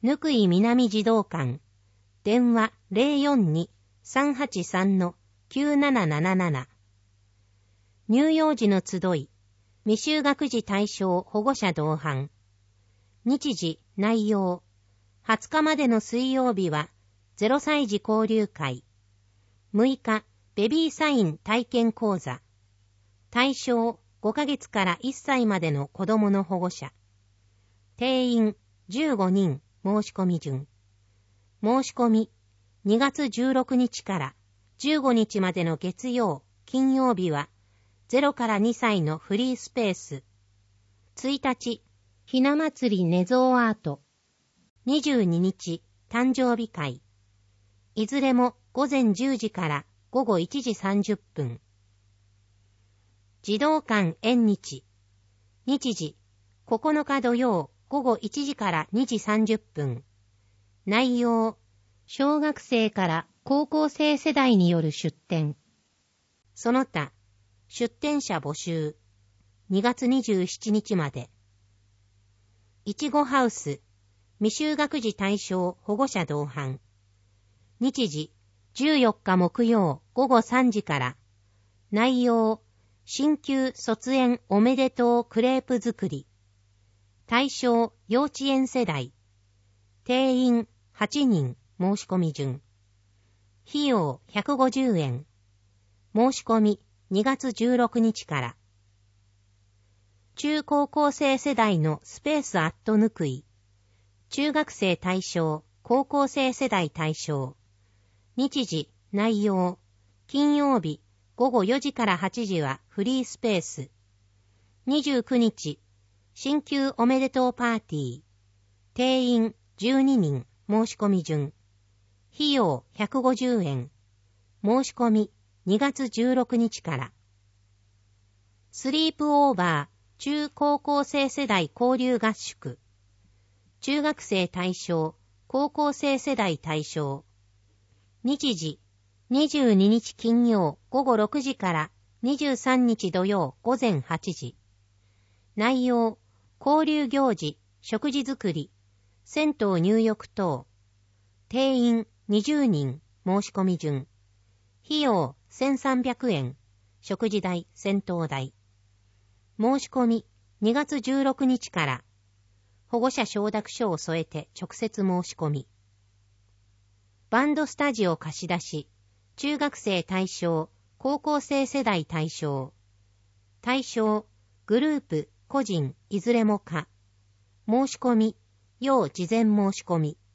ぬくい南児童館。電話 042-383-9777。乳幼児の集い。未就学児対象保護者同伴。日時、内容。20日までの水曜日は0歳児交流会。6日、ベビーサイン体験講座。対象、5ヶ月から1歳までの子供の保護者。定員、15人、申し込み順。申し込み、2月16日から15日までの月曜、金曜日は、0から2歳のフリースペース。1日、ひな祭り寝相アート。22日、誕生日会。いずれも午前10時から午後1時30分。児童館縁日。日時、9日土曜午後1時から2時30分。内容、小学生から高校生世代による出展。その他、出展者募集。2月27日まで。いちごハウス。未就学児対象保護者同伴。日時、14日木曜午後3時から。内容、新旧卒園おめでとうクレープ作り。対象、幼稚園世代。定員、8人、申し込み順。費用、150円。申し込み、2月16日から。中高校生世代のスペースアットぬくい。中学生対象、高校生世代対象。日時、内容。金曜日、午後4時から8時はフリースペース。29日、新旧おめでとうパーティー。定員、12人、申し込み順。費用、150円。申し込み、2月16日から。スリープオーバー、中高校生世代交流合宿。中学生対象、高校生世代対象。日時、22日金曜午後6時から23日土曜午前8時。内容、交流行事、食事作り、銭湯入浴等。定員20人、申し込み順。費用1300円、食事代、銭湯代。申し込み2月16日から。保護者承諾書を添えて直接申し込み。バンドスタジオ貸し出し、中学生対象、高校生世代対象。対象、グループ、個人、いずれも可。申し込み、要事前申し込み。